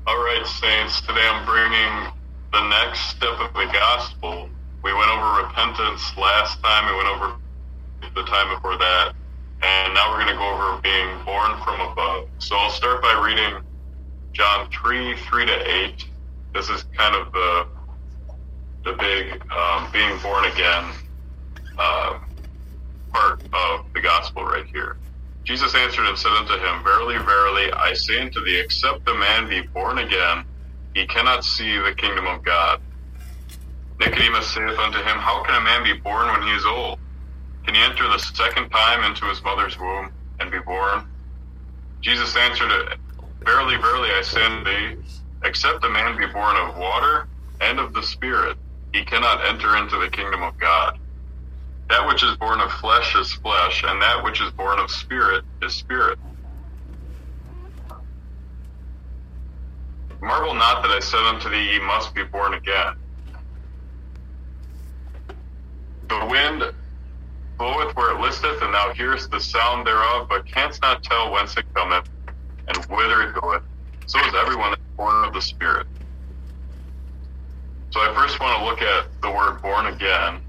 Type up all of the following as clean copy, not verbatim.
All right, saints, today I'm bringing the next step of the gospel. We went over repentance last time, we went over the time before that, and now we're going to go over being born from above. So I'll start by reading John 3:3-8. This is kind of the big being born again part of the gospel right here. Jesus answered and said unto him, Verily, verily, I say unto thee, except a man be born again, he cannot see the kingdom of God. Nicodemus saith unto him, How can a man be born when he is old? Can he enter the second time into his mother's womb and be born? Jesus answered, Verily, verily, I say unto thee, except a man be born of water and of the Spirit, he cannot enter into the kingdom of God. That which is born of flesh is flesh, and that which is born of spirit is spirit. Marvel not that I said unto thee, Ye must be born again. The wind bloweth where it listeth, and thou hearest the sound thereof, but canst not tell whence it cometh, and whither it goeth. So is everyone that is born of the Spirit. So I first want to look at the word born again.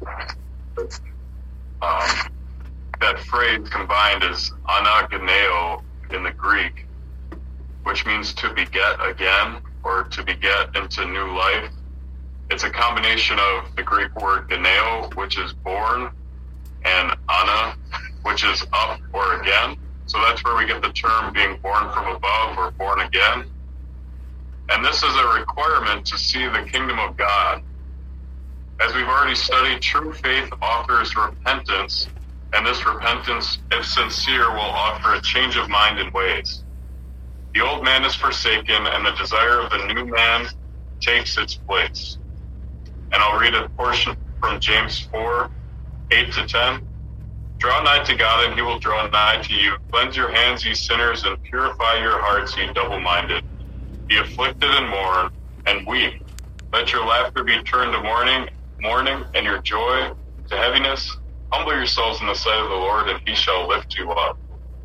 That phrase combined is anageneo in the Greek, which means to beget again or to beget into new life. It's a combination of the Greek word geneo, which is born, and ana, which is up or again. So that's where we get the term being born from above or born again. And this is a requirement to see the kingdom of God. As we've already studied, true faith offers repentance, and this repentance, if sincere, will offer a change of mind and ways. The old man is forsaken, and the desire of the new man takes its place. And I'll read a portion from James 4:8-10. Draw nigh to God, and he will draw nigh to you. Cleanse your hands, ye sinners, and purify your hearts, ye double-minded. Be afflicted and mourn, and weep. Let your laughter be turned to mourning, and your joy to heaviness. Humble yourselves in the sight of the Lord, and he shall lift you up.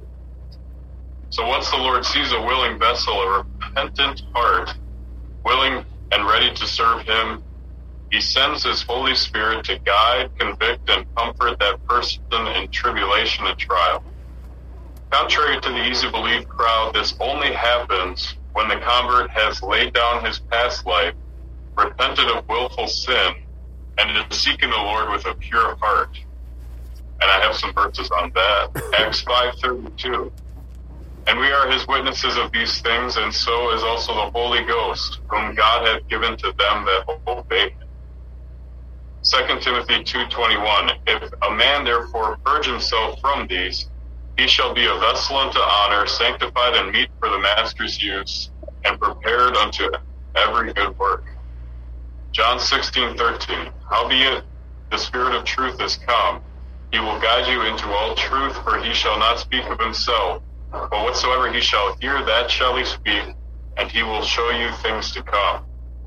So once the Lord sees a willing vessel, a repentant heart, willing and ready to serve him, he sends his Holy Spirit to guide, convict, and comfort that person in tribulation and trial. Contrary to the easy-belief crowd, this only happens when the convert has laid down his past life, repented of willful sin, and is seeking the Lord with a pure heart. And I have some verses on that. Acts 5:32. And we are his witnesses of these things, and so is also the Holy Ghost, whom God hath given to them that obey him. 2 Timothy 2:21. If a man therefore purge himself from these, he shall be a vessel unto honor, sanctified and meet for the master's use, and prepared unto every good work. John 16:13. Howbeit the Spirit of truth is come, he will guide you into all truth, for he shall not speak of himself, but whatsoever he shall hear, that shall he speak, and he will show you things to come.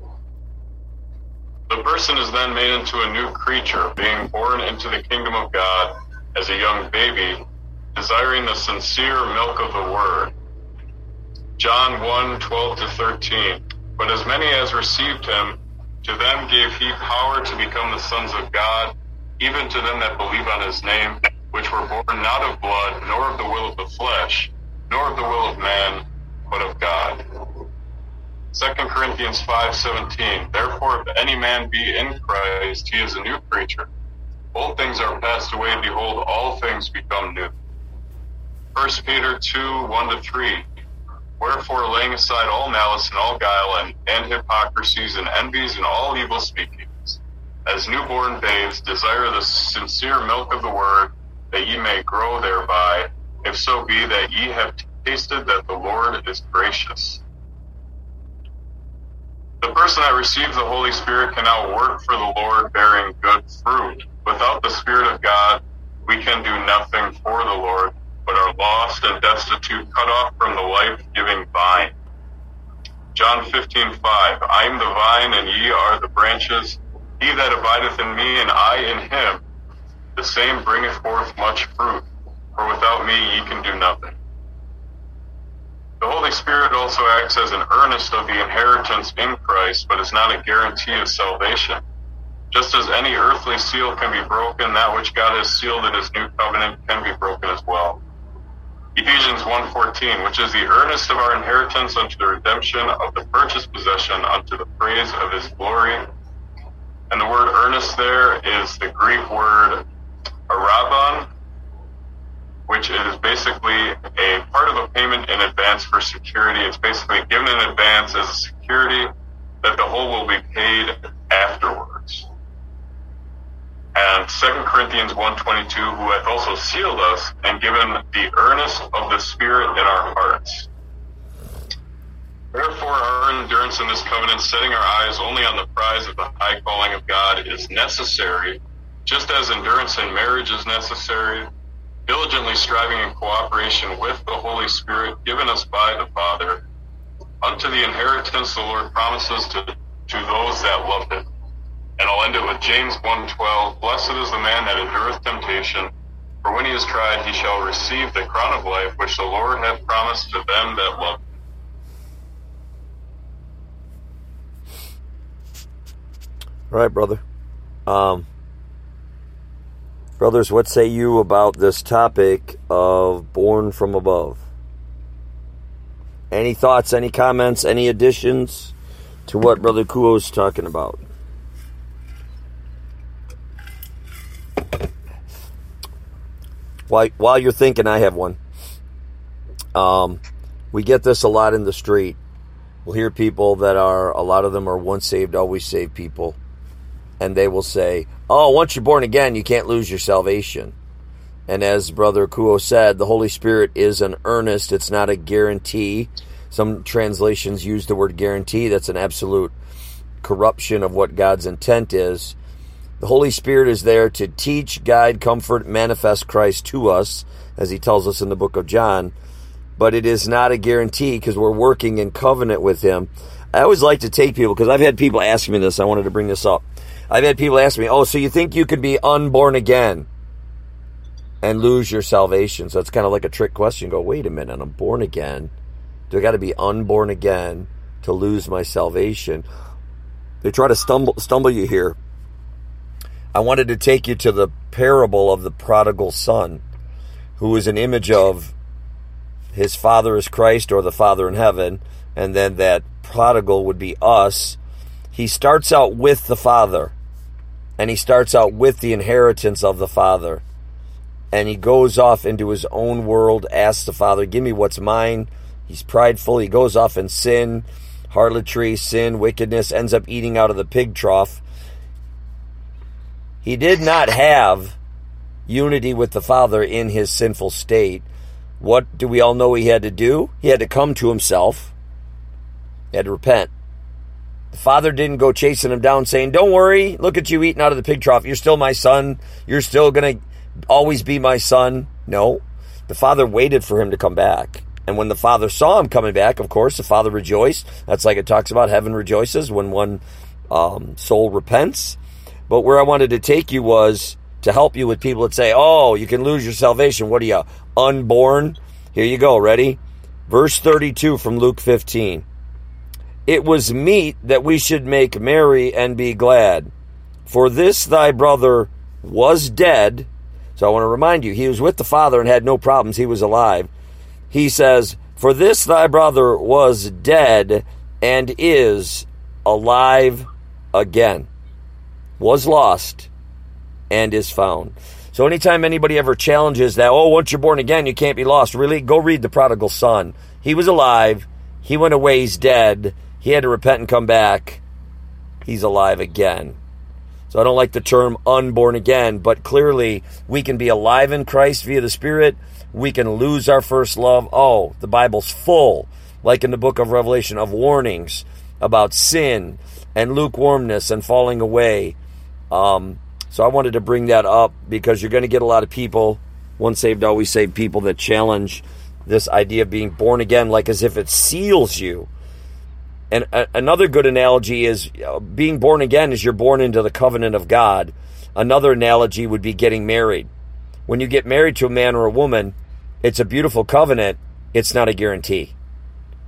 The person is then made into a new creature, being born into the kingdom of God as a young baby, desiring the sincere milk of the word. John 1:12-13. But as many as received him, to them gave he power to become the sons of God, even to them that believe on his name, which were born not of blood, nor of the will of the flesh, nor of the will of man, but of God. 2 Corinthians 5:17. Therefore, if any man be in Christ, he is a new creature. Old things are passed away, behold, all things become new. 1 Peter 2:1-3. Wherefore, laying aside all malice and all guile and hypocrisies and envies and all evil speakings, as newborn babes desire the sincere milk of the word, that ye may grow thereby, if so be that ye have tasted that the Lord is gracious. The person that receives the Holy Spirit can now work for the Lord, bearing good fruit. Without the Spirit of God, we can do nothing for the Lord, but are lost and destitute, cut off from the life-giving vine. John 15:5. I am the vine, and ye are the branches. He that abideth in me, and I in him, the same bringeth forth much fruit. For without me ye can do nothing. The Holy Holy Spirit also acts as an earnest of the inheritance in Christ, but is not a guarantee of salvation. Just as any earthly seal can be broken, that which God has sealed in his new covenant can be broken as well. Ephesians 1:14, which is the earnest of our inheritance unto the redemption of the purchased possession unto the praise of his glory. And the word earnest there is the Greek word arabon, which is basically a part of a payment in advance for security. It's basically given in advance as a security that the whole will be paid afterwards. And 2 Corinthians 1:22, who hath also sealed us and given the earnest of the Spirit in our hearts. Therefore, our endurance in this covenant, setting our eyes only on the prize of the high calling of God, is necessary, just as endurance in marriage is necessary, diligently striving in cooperation with the Holy Spirit given us by the Father, unto the inheritance the Lord promises to those that love him. And I'll end it with James 1:12, blessed is the man that endureth temptation, for when he is tried, he shall receive the crown of life, which the Lord hath promised to them that love him. All right, brother. Brothers, what say you about this topic of born from above? Any thoughts, any comments, any additions to what Brother Kuo is talking about? While you're thinking, I have one. We get this a lot in the street. We'll hear people that a lot of them are once saved, always saved people. And they will say, oh, once you're born again, you can't lose your salvation. And as Brother Kuo said, the Holy Spirit is an earnest. It's not a guarantee. Some translations use the word guarantee. That's an absolute corruption of what God's intent is. The Holy Spirit is there to teach, guide, comfort, manifest Christ to us, as he tells us in the book of John. But it is not a guarantee because we're working in covenant with him. I always like to take people, because I've had people ask me this. I wanted to bring this up. I've had people ask me, oh, so you think you could be unborn again and lose your salvation? So it's kind of like a trick question. Go, wait a minute, I'm born again. Do I got to be unborn again to lose my salvation? They try to stumble you here. I wanted to take you to the parable of the prodigal son, who is an image of his father is Christ, or the Father in heaven, and then that prodigal would be us. He starts out with the Father, and he starts out with the inheritance of the Father, and he goes off into his own world, asks the Father, give me what's mine. He's prideful. He goes off in sin, harlotry, sin, wickedness, ends up eating out of the pig trough. He did not have unity with the Father in his sinful state. What do we all know he had to do? He had to come to himself. He had to repent. The Father didn't go chasing him down saying, don't worry, look at you eating out of the pig trough. You're still my son. You're still going to always be my son. No. The Father waited for him to come back. And when the Father saw him coming back, of course, the Father rejoiced. That's like it talks about heaven rejoices when one soul repents. But where I wanted to take you was to help you with people that say, oh, you can lose your salvation. What are you, unborn? Here you go. Ready? Verse 32 from Luke 15. It was meet that we should make merry and be glad. For this thy brother was dead. So I want to remind you, he was with the Father and had no problems. He was alive. He says, for this thy brother was dead and is alive again. Was lost and is found. So anytime anybody ever challenges that, oh, once you're born again, you can't be lost. Really, go read the prodigal son. He was alive. He went away. He's dead. He had to repent and come back. He's alive again. So I don't like the term unborn again, but clearly we can be alive in Christ via the Spirit. We can lose our first love. Oh, the Bible's full, like in the book of Revelation, of warnings about sin and lukewarmness and falling away. So I wanted to bring that up because you're going to get a lot of people, once saved, always saved people, that challenge this idea of being born again, like as if it seals you. And another good analogy is being born again is you're born into the covenant of God. Another analogy would be getting married. When you get married to a man or a woman, it's a beautiful covenant. It's not a guarantee.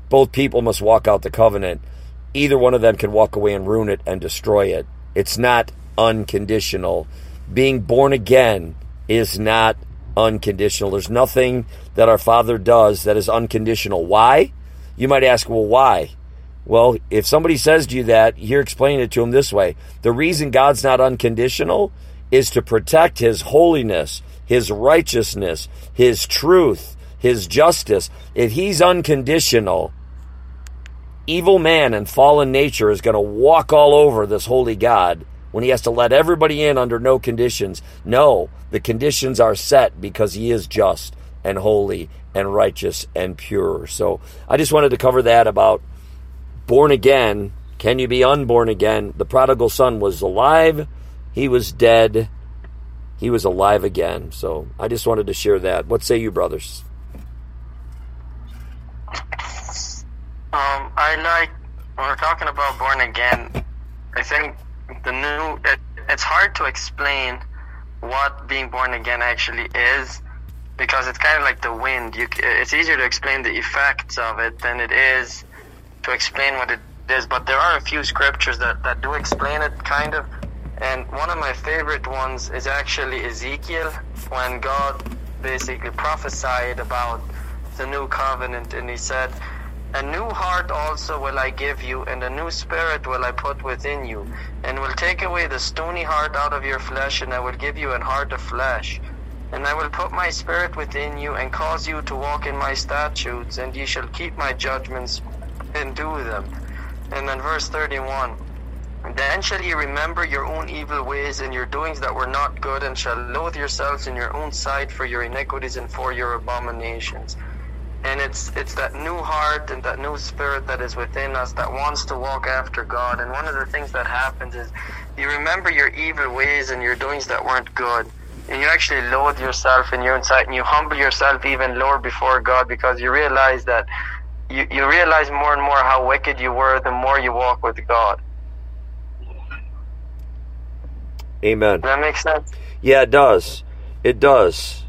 both people must walk out the covenant. Either one of them can walk away and ruin it and destroy it. It's not unconditional. Being born again is not unconditional. There's nothing that our Father does that is unconditional. Why? You might ask, well, why? Well, if somebody says to you that, you're explaining it to them this way. The reason God's not unconditional is to protect His holiness, His righteousness, His truth, His justice. If He's unconditional, evil man and fallen nature is going to walk all over this holy God when He has to let everybody in under no conditions. No, the conditions are set because He is just and holy and righteous and pure. So I just wanted to cover that about born again. Can you be unborn again? The prodigal son was alive. He was dead. He was alive again. So I just wanted to share that. What say you, brothers? I like, when we're talking about born again, I think it's hard to explain what being born again actually is, because it's kind of like the wind. It's easier to explain the effects of it than it is to explain what it is, but there are a few scriptures that do explain it, kind of. And one of my favorite ones is actually Ezekiel, when God basically prophesied about the new covenant, and He said, "A new heart also will I give you, and a new spirit will I put within you, and will take away the stony heart out of your flesh, and I will give you an heart of flesh. And I will put my spirit within you, and cause you to walk in my statutes, and ye shall keep my judgments and do them." And then verse 31, "Then shall ye remember your own evil ways and your doings that were not good, and shall loathe yourselves in your own sight for your iniquities and for your abominations." And it's that new heart and that new spirit that is within us that wants to walk after God. And one of the things that happens is you remember your evil ways and your doings that weren't good. And you actually loathe yourself in your own sight, and you humble yourself even lower before God, because you realize that you realize more and more how wicked you were the more you walk with God. Amen. Does that make sense? Yeah, it does. It does.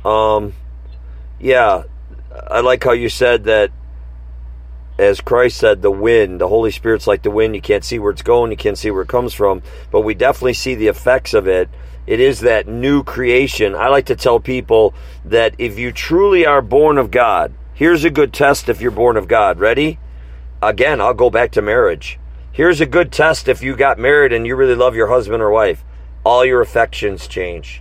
Yeah, I like how you said that, as Christ said, the wind, the Holy Spirit's like the wind. You can't see where it's going, you can't see where it comes from, but we definitely see the effects of it. It is that new creation. I like to tell people that if you truly are born of God, here's a good test if you're born of God. Ready? Again, I'll go back to marriage. Here's a good test if you got married and you really love your husband or wife. All your affections change.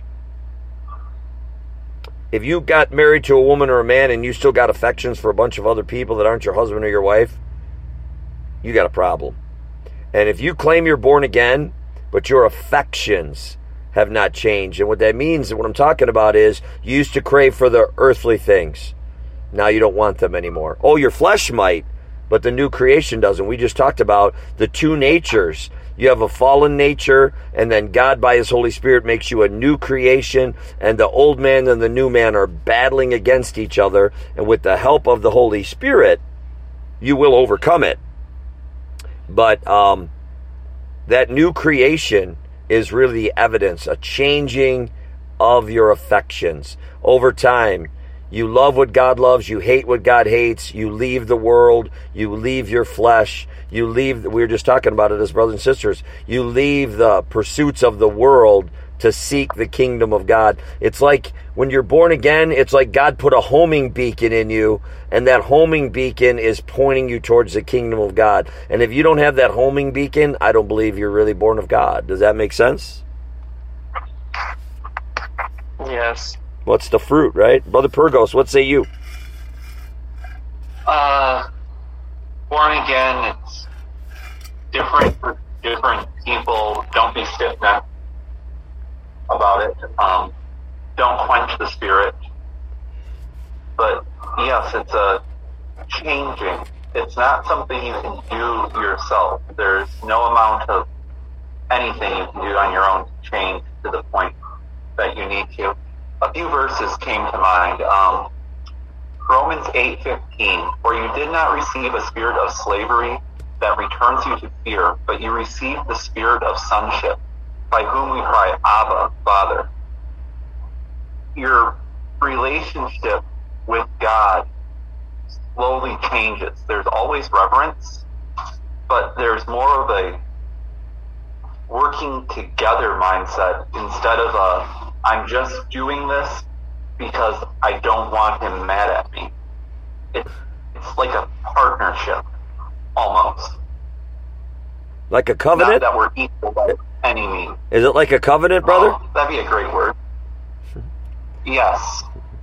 If you got married to a woman or a man and you still got affections for a bunch of other people that aren't your husband or your wife, you got a problem. And if you claim you're born again, but your affections have not changed, and what that means, and what I'm talking about is, you used to crave for the earthly things. Now you don't want them anymore. Oh, your flesh might, but the new creation doesn't. We just talked about the two natures. You have a fallen nature, and then God by His Holy Spirit makes you a new creation, and the old man and the new man are battling against each other, and with the help of the Holy Spirit, you will overcome it. But that new creation is really the evidence, a changing of your affections. Over time, you love what God loves, you hate what God hates, you leave the world, you leave your flesh, you leave, we were just talking about it as brothers and sisters, you leave the pursuits of the world to seek the kingdom of God. It's like when you're born again, it's like God put a homing beacon in you, and that homing beacon is pointing you towards the kingdom of God. And if you don't have that homing beacon, I don't believe you're really born of God. Does that make sense? Yes. What's the fruit, right? Brother Purgos, what say you? Born again, it's different for different people. Don't be stiff-necked about it. Don't quench the spirit. But yes, it's a changing. It's not something you can do yourself. There's no amount of anything you can do on your own to change to the point that you need to. A few verses came to mind. Romans 8:15, "For you did not receive a spirit of slavery that returns you to fear, but you received the spirit of sonship, by whom we cry, Abba, Father." Your relationship with God slowly changes. There's always reverence, but there's more of a working together mindset instead of a, I'm just doing this because I don't want him mad at me. It's like a partnership, almost. Like a covenant? Not that we're equal by any means. Is it like a covenant, brother? Oh, that'd be a great word. Yes.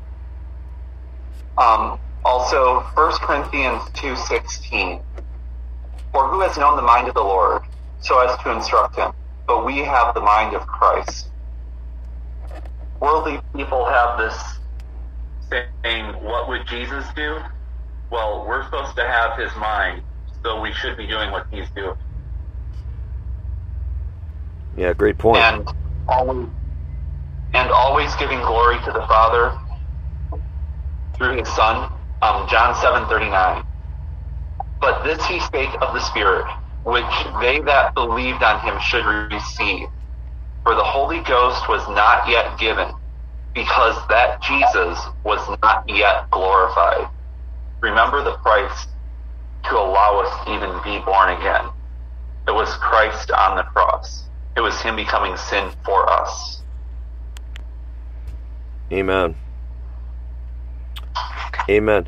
Also, 1 Corinthians 2:16. For who has known the mind of the Lord, so as to instruct him? But we have the mind of Christ. Worldly people have this saying, what would Jesus do? Well, we're supposed to have his mind, so we should be doing what he's doing. Yeah, great point. And always giving glory to the Father through his Son. John 7:39. But this he spake of the Spirit, which they that believed on him should receive. For the Holy Ghost was not yet given, because that Jesus was not yet glorified. Remember the price to allow us to even be born again. It was Christ on the cross. It was him becoming sin for us. Amen. Amen.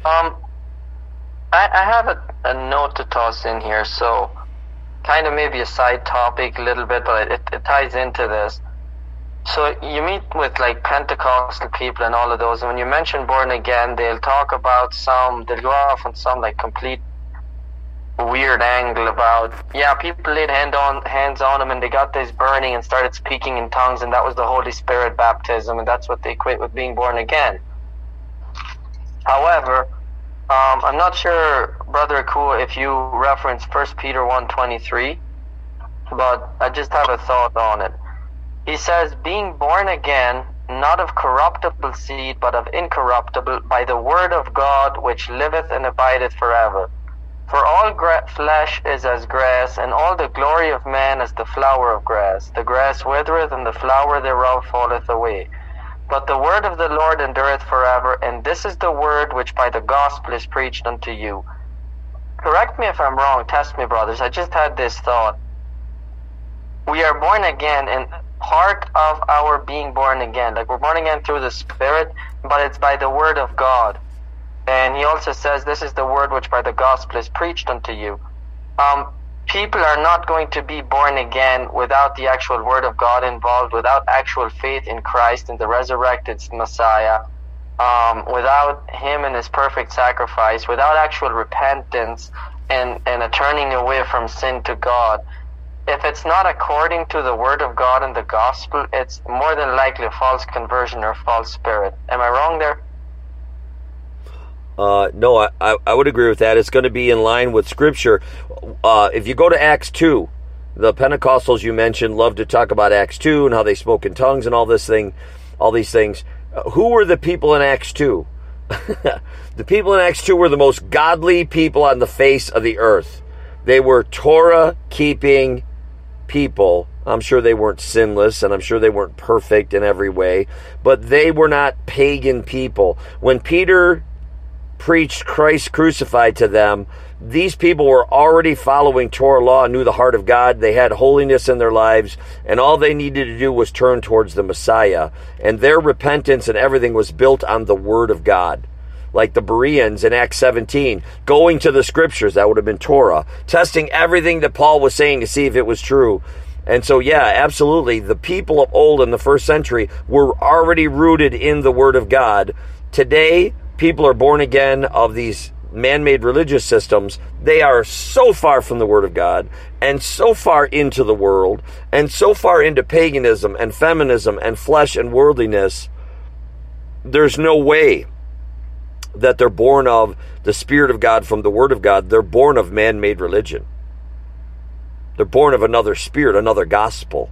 I have a note to toss in here, so kind of maybe a side topic a little bit, but it ties into this. So you meet with like Pentecostal people and all of those, and when you mention born again, they'll talk about they'll go off on some like complete weird angle about, yeah, people laid hands on them and they got this burning and started speaking in tongues, and that was the Holy Spirit baptism, and that's what they equate with being born again. However, I'm not sure, Brother Akua, if you reference 1 Peter 1:23, but I just have a thought on it. He says, being born again, not of corruptible seed, but of incorruptible, by the word of God, which liveth and abideth forever. For all flesh is as grass, and all the glory of man as the flower of grass. The grass withereth, and the flower thereof falleth away. But the word of the Lord endureth forever, and this is the word which by the gospel is preached unto you. Correct me if I'm wrong, test me, brothers. I just had this thought. We are born again, and part of our being born again, like we're born again through the Spirit, but it's by the word of God. And he also says, this is the word which by the gospel is preached unto you. People are not going to be born again without the actual word of God involved, without actual faith in Christ and the resurrected Messiah, without him and his perfect sacrifice, without actual repentance and a turning away from sin to God. If it's not according to the word of God and the gospel, it's more than likely a false conversion or false spirit. Am I wrong there? No, I would agree with that. It's going to be in line with Scripture. If you go to Acts 2, the Pentecostals you mentioned love to talk about Acts 2 and how they spoke in tongues and all these things. Who were the people in Acts 2? The people in Acts 2 were the most godly people on the face of the earth. They were Torah-keeping people. I'm sure they weren't sinless, and I'm sure they weren't perfect in every way, but they were not pagan people. When Peter preached Christ crucified to them, these people were already following Torah law and knew the heart of God. They had holiness in their lives, and all they needed to do was turn towards the Messiah. And their repentance and everything was built on the Word of God. Like the Bereans in Acts 17, going to the Scriptures, that would have been Torah, testing everything that Paul was saying to see if it was true. And so, yeah, absolutely, the people of old in the first century were already rooted in the Word of God. Today, people are born again of these man-made religious systems. They are so far from the Word of God, and so far into the world, and so far into paganism and feminism and flesh and worldliness. There's no way that they're born of the Spirit of God from the Word of God. They're born of man-made religion. They're born of another spirit, another gospel.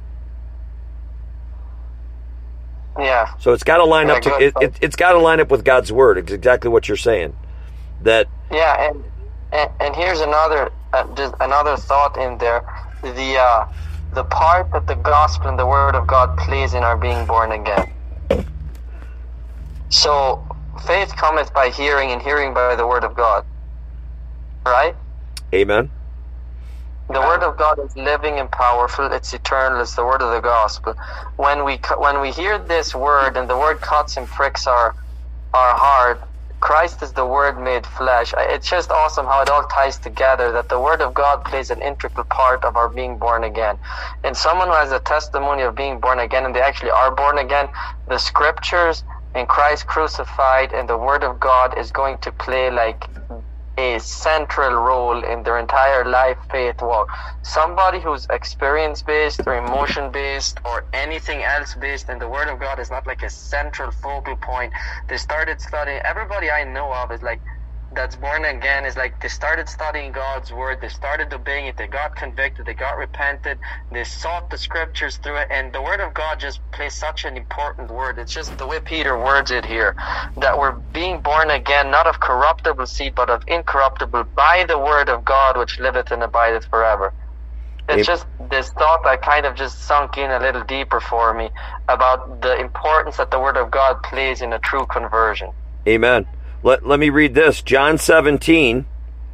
Yeah. So it's got to line up to it's got to line up with God's Word. It's exactly what you're saying. That. Yeah, and here's another just another thought in there. The part that the gospel and the Word of God plays in our being born again. So faith cometh by hearing, and hearing by the word of God. Right? Amen. The word of God is living and powerful. It's eternal. It's the word of the gospel. When we hear this word, and the word cuts and pricks our heart, Christ is the word made flesh. It's just awesome how it all ties together, that the word of God plays an integral part of our being born again. And someone who has a testimony of being born again, and they actually are born again, the scriptures and Christ crucified and the word of God is going to play like a central role in their entire life faith walk. Somebody who's experience-based or emotion-based or anything else-based, and the Word of God is not like a central focal point. They started studying, everybody I know of is like, that's born again, is like they started studying God's Word, they started obeying it, they got convicted, they got repented, they sought the scriptures through it, and the Word of God just plays such an important word. It's just the way Peter words it here, that we're being born again, not of corruptible seed, but of incorruptible, by the Word of God, which liveth and abideth forever. It's just this thought that kind of just sunk in a little deeper for me about the importance that the Word of God plays in a true conversion. Amen. Let me read this. John 17,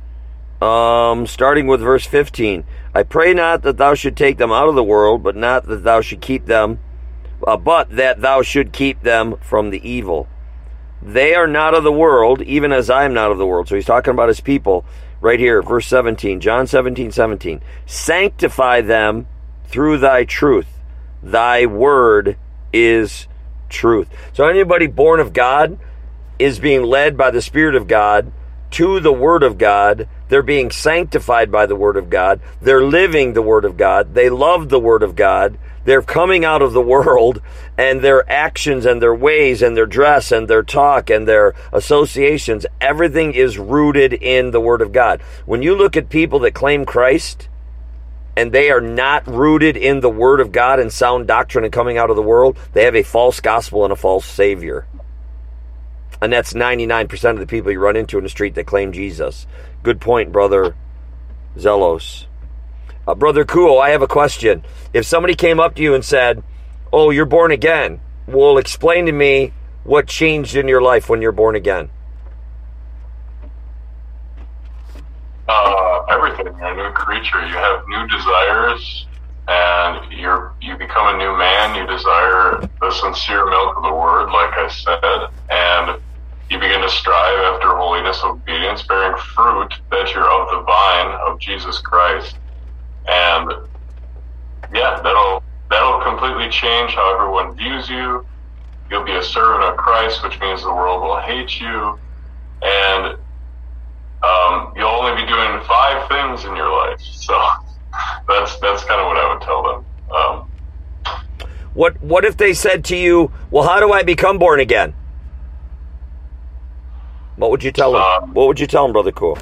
starting with verse 15. I pray not that thou should take them out of the world, but not that thou should keep them, but that thou should keep them from the evil. They are not of the world, even as I am not of the world. So he's talking about his people right here, verse 17. John 17:17. Sanctify them through thy truth. Thy word is truth. So anybody born of God is being led by the Spirit of God to the Word of God. They're being sanctified by the Word of God. They're living the Word of God. They love the Word of God. They're coming out of the world, and their actions and their ways and their dress and their talk and their associations, everything is rooted in the Word of God. When you look at people that claim Christ and they are not rooted in the Word of God and sound doctrine and coming out of the world, they have a false gospel and a false Savior. And that's 99% of the people you run into in the street that claim Jesus. Good point, Brother Zelos. Brother Kuo, I have a question. If somebody came up to you and said, oh, you're born again, well, explain to me what changed in your life when you're born again. Everything. You're a new creature. You have new desires, and you become a new man. You desire the sincere milk of the Word, like I said, and you begin to strive after holiness, obedience, bearing fruit that you're of the vine of Jesus Christ. And yeah, that'll completely change how everyone views you. You'll be a servant of Christ, which means the world will hate you. And you'll only be doing 5 things in your life. So that's kind of what I would tell them. What if they said to you, well, how do I become born again? What would you tell them? What would you tell them, Brother Cool?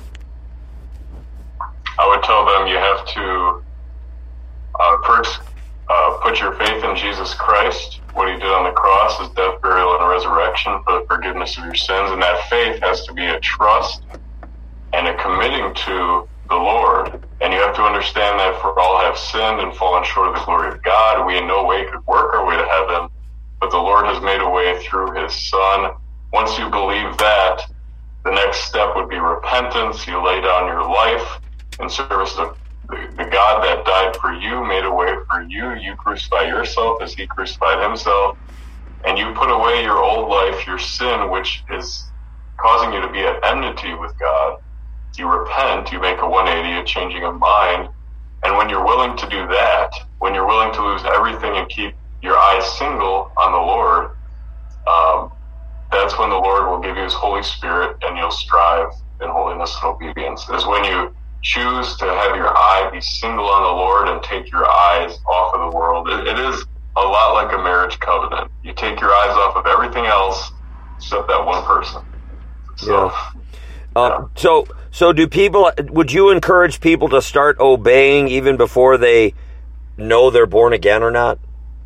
I would tell them you have to first put your faith in Jesus Christ, what he did on the cross, his death, burial, and resurrection for the forgiveness of your sins. And that faith has to be a trust and a committing to the Lord. And you have to understand that for all have sinned and fallen short of the glory of God. We in no way could work our way to heaven, but the Lord has made a way through his Son. Once you believe that, the next step would be repentance. You lay down your life in service to the God that died for you, made a way for you. You crucify yourself as he crucified himself. And you put away your old life, your sin, which is causing you to be at enmity with God. You repent, you make a 180, a changing of mind. And when you're willing to do that, when you're willing to lose everything and keep your eyes single on the Lord, that's when the Lord will give you his Holy Spirit, and you'll strive in holiness and obedience. Is when you choose to have your eye be single on the Lord and take your eyes off of the world. It is a lot like a marriage covenant. You take your eyes off of everything else except that one person. So, yeah. So do people, would you encourage people to start obeying even before they know they're born again or not?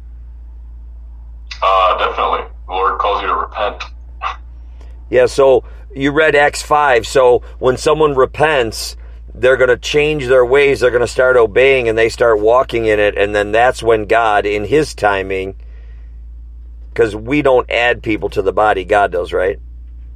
Definitely. The Lord calls you to repent. Yeah, so you read Acts 5. So when someone repents, they're going to change their ways. They're going to start obeying, and they start walking in it. And then that's when God, in his timing, because we don't add people to the body, God does, right?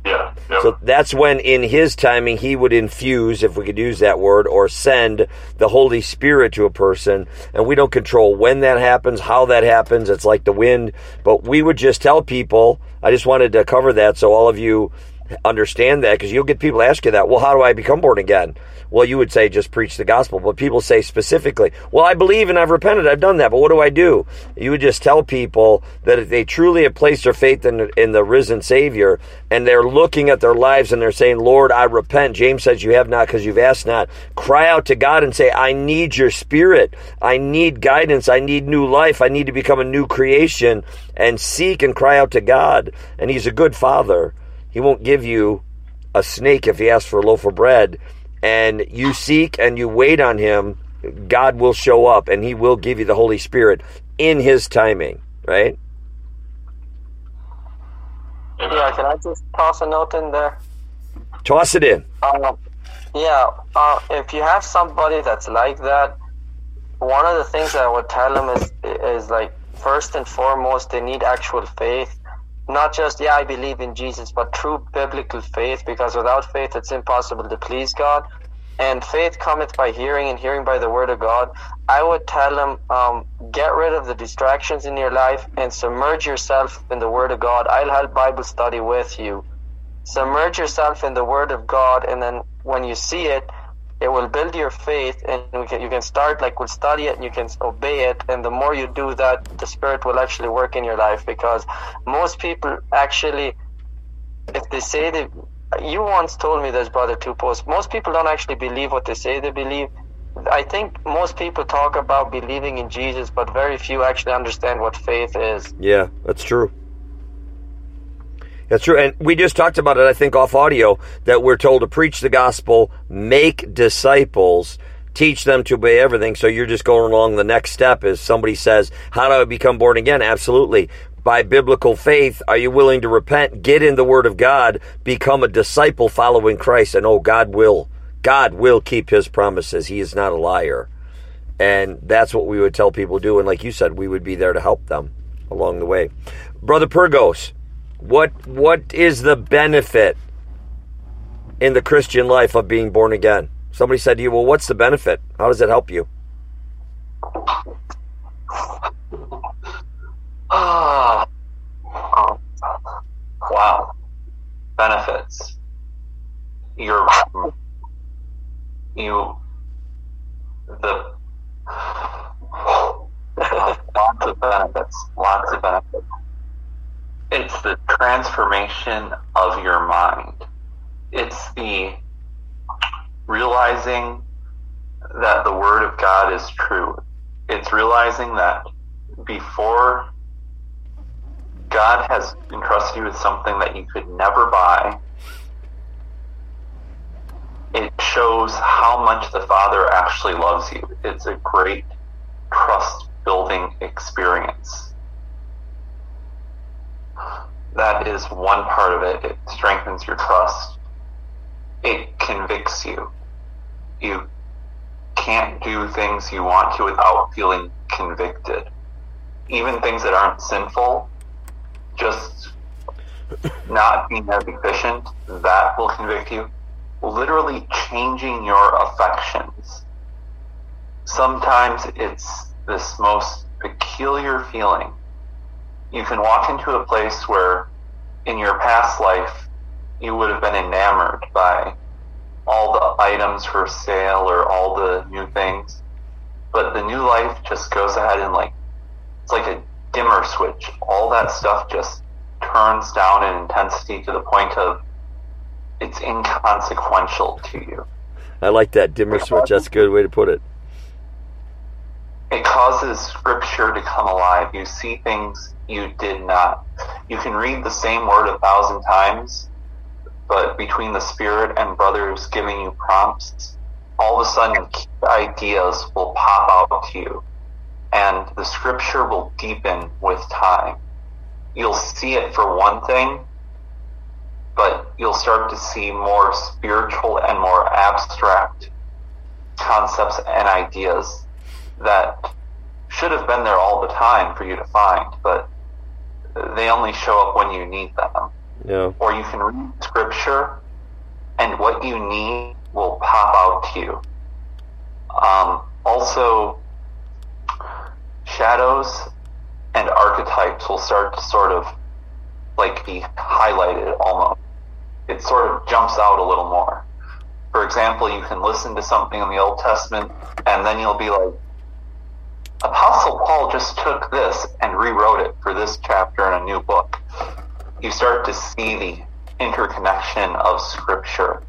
Yeah. Yep. So that's when, in his timing, he would infuse, if we could use that word, or send the Holy Spirit to a person. And we don't control when that happens, how that happens. It's like the wind. But we would just tell people, I just wanted to cover that so all of you understand that, because you'll get people ask you that. Well, how do I become born again? Well, you would say just preach the gospel, but people say specifically, well, I believe and I've repented, I've done that, but what do I do? You would just tell people that if they truly have placed their faith in the risen Savior, and they're looking at their lives and they're saying, Lord, I repent. James says you have not because you've asked not. Cry out to God and say, I need your Spirit. I need guidance. I need new life. I need to become a new creation, and seek and cry out to God. And he's a good Father. He won't give you a snake if he asks for a loaf of bread. And you seek and you wait on him, God will show up and he will give you the Holy Spirit in his timing, right? Yeah, can I just toss a note in there? Toss it in. If you have somebody that's like that, one of the things I would tell them is like, first and foremost, they need actual faith. Not just, I believe in Jesus, but true biblical faith, because without faith it's impossible to please God. And faith cometh by hearing, and hearing by the word of God. I would tell them, get rid of the distractions in your life and submerge yourself in the word of God. I'll help Bible study with you. Submerge yourself in the word of God, and then when you see it, it will build your faith, and you can start, we'll study it and you can obey it. And the more you do that, the Spirit will actually work in your life, because most people actually, if they say that, you once told me this, Brother Two Post, most people don't actually believe what they say they believe. I think most people talk about believing in Jesus, but very few actually understand what faith is. Yeah, that's true. That's true. And we just talked about it, I think, off audio, that we're told to preach the gospel, make disciples, teach them to obey everything. So you're just going along. The next step is somebody says, how do I become born again? Absolutely. By biblical faith, are you willing to repent, get in the word of God, become a disciple following Christ? And God will keep his promises. He is not a liar. And that's what we would tell people to do. And like you said, we would be there to help them along the way. Brother Pyrgos, what is the benefit in the Christian life of being born again? Somebody said to you, well, what's the benefit? How does it help you? Wow. Benefits. Lots of benefits. It's the transformation of your mind. It's the realizing that the Word of God is true. It's realizing that before, God has entrusted you with something that you could never buy. It shows how much the Father actually loves you. It's a great trust-building experience. That is one part of it. It strengthens your trust. It convicts you. You can't do things you want to without feeling convicted. Even things that aren't sinful, just not being as efficient, that will convict you. Literally changing your affections. Sometimes it's this most peculiar feeling. You can walk into a place where in your past life you would have been enamored by all the items for sale or all the new things, but the new life just goes ahead and it's like a dimmer switch. All that stuff just turns down in intensity to the point of it's inconsequential to you. I like that dimmer switch. That's a good way to put it. It causes Scripture to come alive. You see things you did not. You can read the same word 1,000 times, but between the Spirit and brothers giving you prompts, all of a sudden ideas will pop out to you, and the Scripture will deepen with time. You'll see it for one thing, but you'll start to see more spiritual and more abstract concepts and ideas that should have been there all the time for you to find, but they only show up when you need them. Yeah. or you can read scripture, and what you need will pop out to you. Also, shadows and archetypes will start to sort of like be highlighted almost. It sort of jumps out a little more. For example, you can listen to something in the Old Testament, and then you'll be like, Apostle Paul just took this and rewrote it for this chapter in a new book. You start to see the interconnection of Scripture.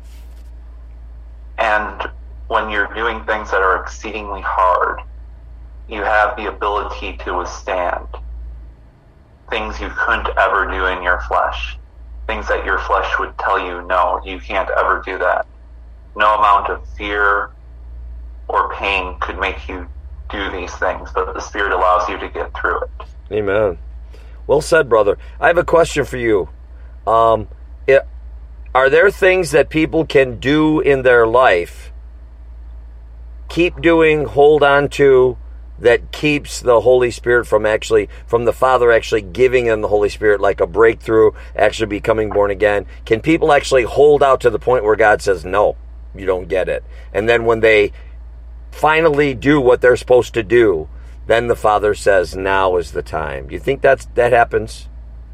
And when you're doing things that are exceedingly hard, you have the ability to withstand things you couldn't ever do in your flesh. Things that your flesh would tell you, no, you can't ever do that. No amount of fear or pain could make you do these things, but the Spirit allows you to get through it. Amen. Well said, brother. I have a question for you. Are there things that people can do in their life, keep doing, hold on to, that keeps the Holy Spirit from the Father actually giving them the Holy Spirit, like a breakthrough, actually becoming born again? Can people actually hold out to the point where God says, no, you don't get it? And then when they finally do what they're supposed to do, then the Father says, now is the time. Do you think that happens?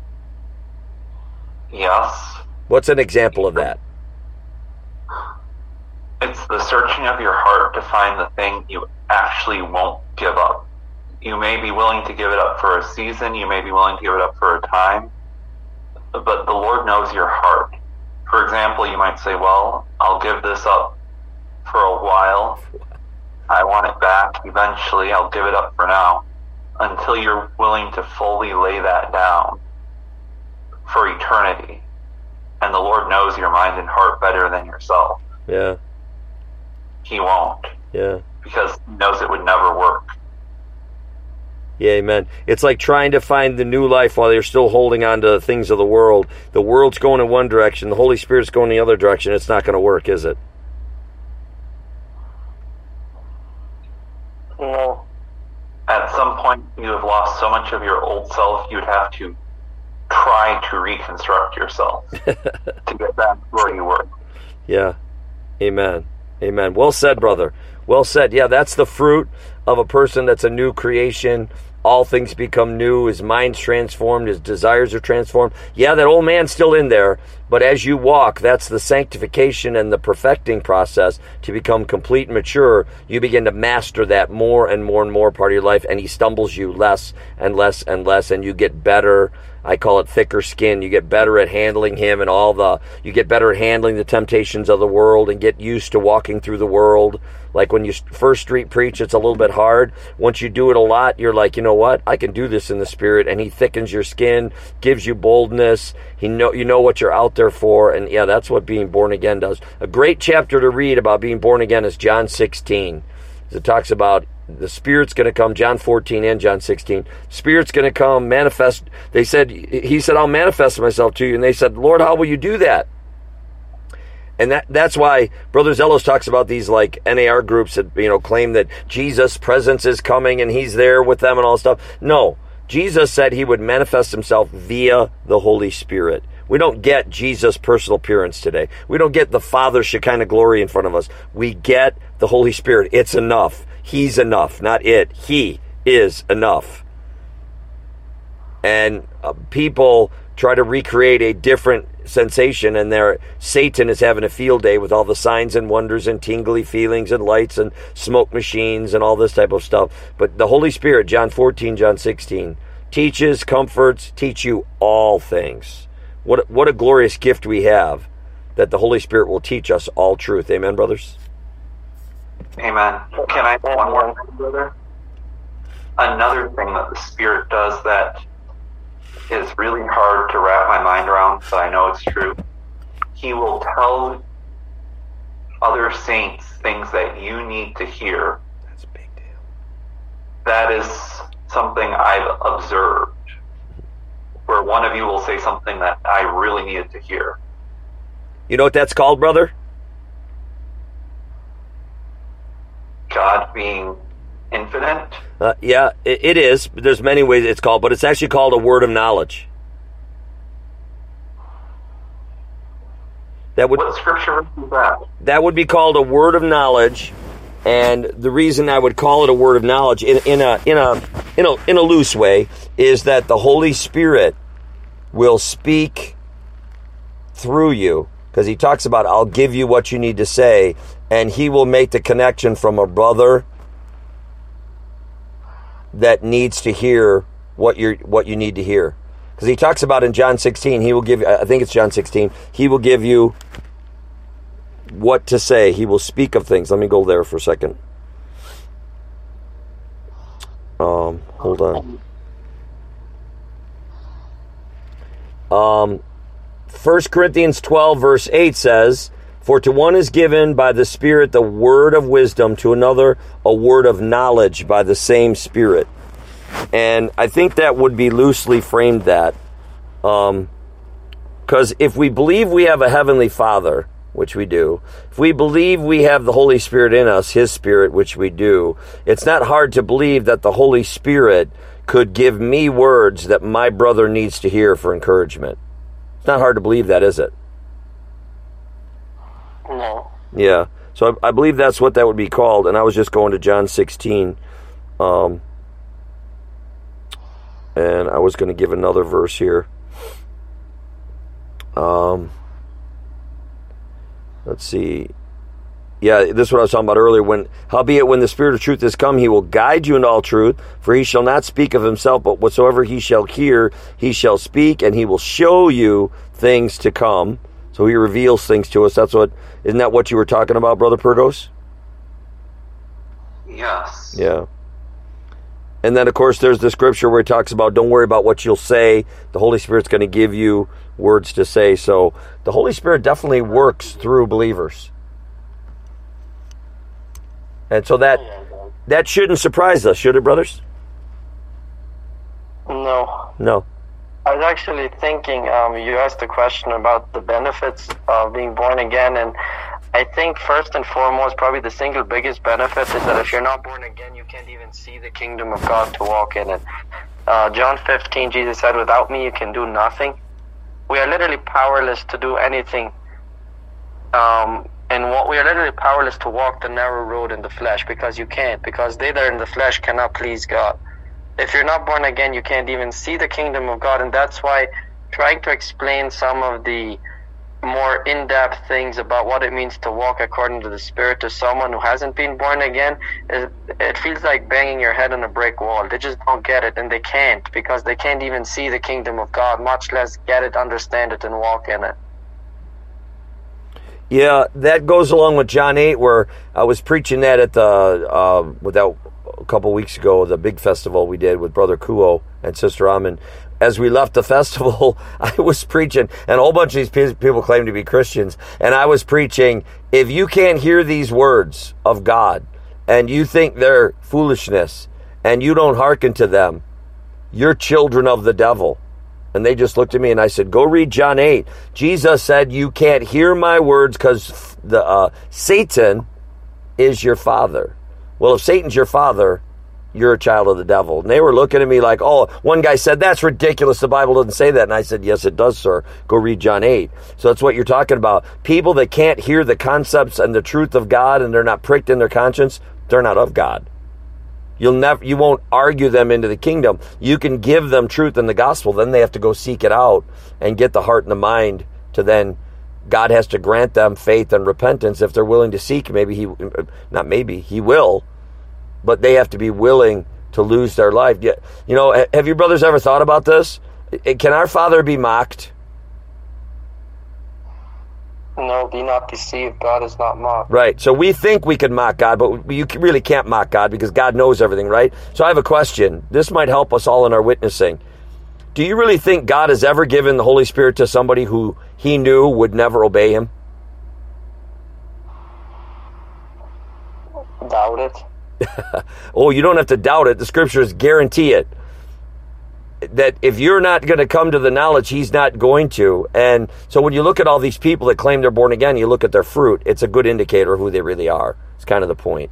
Yes. What's an example of that? It's the searching of your heart to find the thing you actually won't give up. You may be willing to give it up for a season, you may be willing to give it up for a time, but the Lord knows your heart. For example, you might say, well, I'll give this up for a while. I want it back. Eventually, I'll give it up for now. Until you're willing to fully lay that down for eternity. And the Lord knows your mind and heart better than yourself. Yeah. He won't. Yeah. Because he knows it would never work. Yeah, amen. It's like trying to find the new life while you're still holding on to the things of the world. The world's going in one direction, the Holy Spirit's going the other direction. It's not going to work, is it? No. At some point, you have lost so much of your old self, you'd have to try to reconstruct yourself to get back where you were. Yeah. Amen. Amen. Well said, brother. Well said. Yeah, that's the fruit of a person that's a new creation. All things become new. His mind's transformed. His desires are transformed. Yeah, that old man's still in there, but as you walk, that's the sanctification and the perfecting process to become complete and mature. You begin to master that more and more and more part of your life, and he stumbles you less and less and less, and you get better. I call it thicker skin. You get better at handling him and you get better at handling the temptations of the world and get used to walking through the world. Like when you first street preach, it's a little bit hard. Once you do it a lot, you're like, you know what? I can do this in the Spirit. And he thickens your skin, gives you boldness. You know what you're out there for. And yeah, that's what being born again does. A great chapter to read about being born again is John 16. It talks about the Spirit's going to come, John 14 and John 16. Spirit's going to come, manifest. He said, I'll manifest myself to you. And they said, Lord, how will you do that? And that's why Brother Zellos talks about these like NAR groups that, claim that Jesus' presence is coming and he's there with them and all stuff. No, Jesus said he would manifest himself via the Holy Spirit. We don't get Jesus' personal appearance today. We don't get the Father's Shekinah glory in front of us. We get the Holy Spirit. It's enough. He's enough, not it. He is enough. And people try to recreate a different sensation, and Satan is having a field day with all the signs and wonders and tingly feelings and lights and smoke machines and all this type of stuff. But the Holy Spirit, John 14, John 16, teaches, comforts, teach you all things. What a glorious gift we have, that the Holy Spirit will teach us all truth. Amen, brothers? Amen. Can I add one more thing, brother? Another thing that the Spirit does that is really hard to wrap my mind around, but I know it's true. He will tell other saints things that you need to hear. That's a big deal. That is something I've observed, where one of you will say something that I really needed to hear. You know what that's called, brother? God being infinite? Yeah, it is. There's many ways it's called, but it's actually called a word of knowledge. What scripture is that? That would be called a word of knowledge, and the reason I would call it a word of knowledge in a loose way is that the Holy Spirit will speak through you, because he talks about, I'll give you what you need to say, and he will make the connection from a brother that needs to hear what you need to hear. Because he talks about in John 16, he will give, I think it's John 16, he will give you what to say. He will speak of things. Let me go there for a second. Hold on. 1 Corinthians 12 verse 8 says, for to one is given by the Spirit the word of wisdom, to another a word of knowledge by the same Spirit. And I think that would be loosely framed that. Because if we believe we have a Heavenly Father, which we do, if we believe we have the Holy Spirit in us, His Spirit, which we do, it's not hard to believe that the Holy Spirit could give me words that my brother needs to hear for encouragement. It's not hard to believe that, is it? No. Yeah. So I believe that's what that would be called. And I was just going to John 16. And I was going to give another verse here. Let's see. Yeah, this is what I was talking about earlier. Howbeit, when the Spirit of truth is come, he will guide you into all truth, for he shall not speak of himself, but whatsoever he shall hear, he shall speak, and he will show you things to come. So he reveals things to us. Isn't that what you were talking about, Brother Purgos? Yes. Yeah. And then, of course, there's the scripture where it talks about, don't worry about what you'll say. The Holy Spirit's going to give you words to say. So the Holy Spirit definitely works through believers. And so that shouldn't surprise us, should it, brothers? No. No. I was actually thinking, you asked a question about the benefits of being born again, and I think first and foremost, probably the single biggest benefit is that if you're not born again, you can't even see the kingdom of God to walk in it. John 15, Jesus said, without me you can do nothing. We are literally powerless to do anything. And what we are literally powerless to walk the narrow road in the flesh, because you can't, because they that are in the flesh cannot please God. If you're not born again, you can't even see the kingdom of God, and that's why trying to explain some of the more in-depth things about what it means to walk according to the Spirit to someone who hasn't been born again, it feels like banging your head on a brick wall. They just don't get it, and they can't, because they can't even see the kingdom of God, much less get it, understand it, and walk in it. Yeah, that goes along with John 8, where I was preaching that at a couple weeks ago, the big festival we did with Brother Kuo and Sister Amin. As we left the festival, I was preaching, and a whole bunch of these people claim to be Christians, and I was preaching, if you can't hear these words of God, and you think they're foolishness, and you don't hearken to them, you're children of the devil. And they just looked at me, and I said, go read John 8. Jesus said, you can't hear my words because Satan is your father. Well, if Satan's your father, you're a child of the devil. And they were looking at me like, oh, one guy said, that's ridiculous. The Bible doesn't say that. And I said, yes, it does, sir. Go read John 8. So that's what you're talking about. People that can't hear the concepts and the truth of God, and they're not pricked in their conscience, they're not of God. You won't argue them into the kingdom. You can give them truth in the gospel. Then they have to go seek it out and get the heart and the mind to then, God has to grant them faith and repentance if they're willing to seek. He will, but they have to be willing to lose their life. You know, have you brothers ever thought about this? Can our Father be mocked? No, be not deceived. God is not mocked. Right. So we think we can mock God, but you really can't mock God because God knows everything, right? So I have a question. This might help us all in our witnessing. Do you really think God has ever given the Holy Spirit to somebody who he knew would never obey him? Doubt it. Oh, you don't have to doubt it. The scriptures guarantee it. That if you're not going to come to the knowledge, he's not going to. And so when you look at all these people that claim they're born again, you look at their fruit, it's a good indicator of who they really are. It's kind of the point.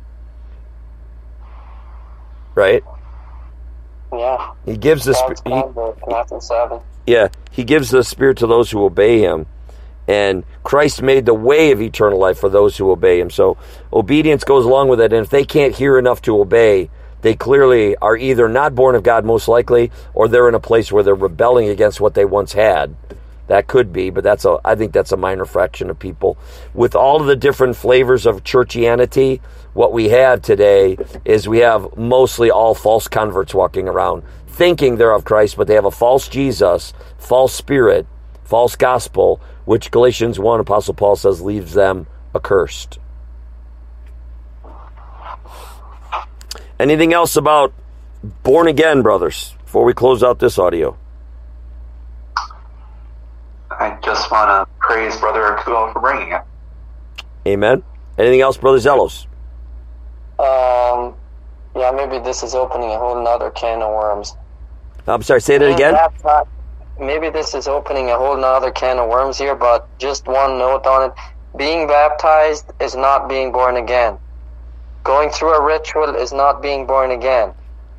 Right? Yeah. He gives the Matthew 7. Yeah, he gives the Spirit to those who obey him. And Christ made the way of eternal life for those who obey him. So obedience goes along with it. And if they can't hear enough to obey, they clearly are either not born of God, most likely, or they're in a place where they're rebelling against what they once had. That could be, but I think that's a minor fraction of people. With all of the different flavors of churchianity, what we have today is we have mostly all false converts walking around, thinking they're of Christ, but they have a false Jesus, false spirit, false gospel, which Galatians 1, Apostle Paul says, leaves them accursed. Anything else about born again, brothers, before we close out this audio? I just want to praise Brother Akuo for bringing it. Amen. Anything else, Brother Zelos? Yeah, maybe this is opening a whole nother can of worms. I'm sorry, say that again? Maybe this is opening a whole nother can of worms here, but just one note on it. Being baptized is not being born again. Going through a ritual is not being born again.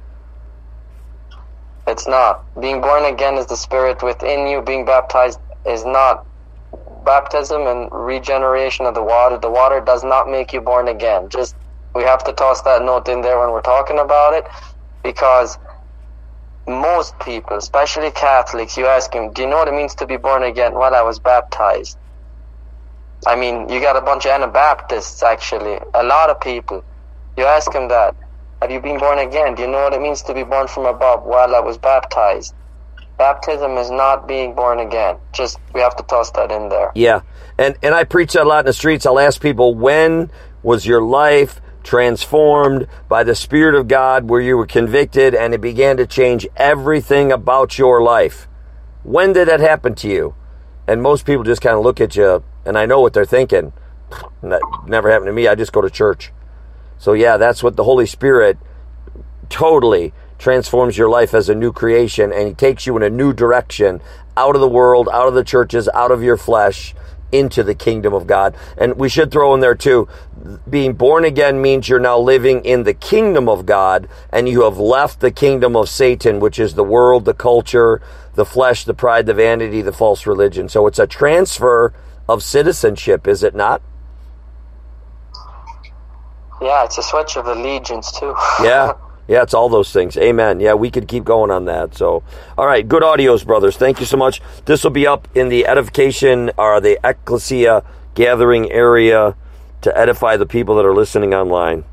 It's not. Being born again is the Spirit within you. Being baptized is not. Baptism and regeneration of the water. The water does not make you born again. Just, we have to toss that note in there when we're talking about it, because most people, especially Catholics, you ask them, do you know what it means to be born again? Well, I was baptized. I mean, you got a bunch of Anabaptists, actually. A lot of people. You ask them that. Have you been born again? Do you know what it means to be born from above? Well, I was baptized. Baptism is not being born again. Just, we have to toss that in there. Yeah. And I preach that a lot in the streets. I'll ask people, when was your life transformed by the Spirit of God, where you were convicted and it began to change everything about your life? When did that happen to you? And most people just kind of look at you, and I know what they're thinking. That never happened to me. I just go to church. So yeah, that's what the Holy Spirit totally transforms your life as a new creation, and he takes you in a new direction, out of the world, out of the churches, out of your flesh, into the kingdom of God. And we should throw in there too, being born again means you're now living in the kingdom of God, and you have left the kingdom of Satan, which is the world, the culture, the flesh, the pride, the vanity, the false religion. So it's a transfer of citizenship, is it not? Yeah, it's a switch of allegiance too. Yeah, it's all those things. Amen. Yeah, we could keep going on that. So, all right, good audios, brothers. Thank you so much. This will be up in the edification or the ecclesia gathering area to edify the people that are listening online.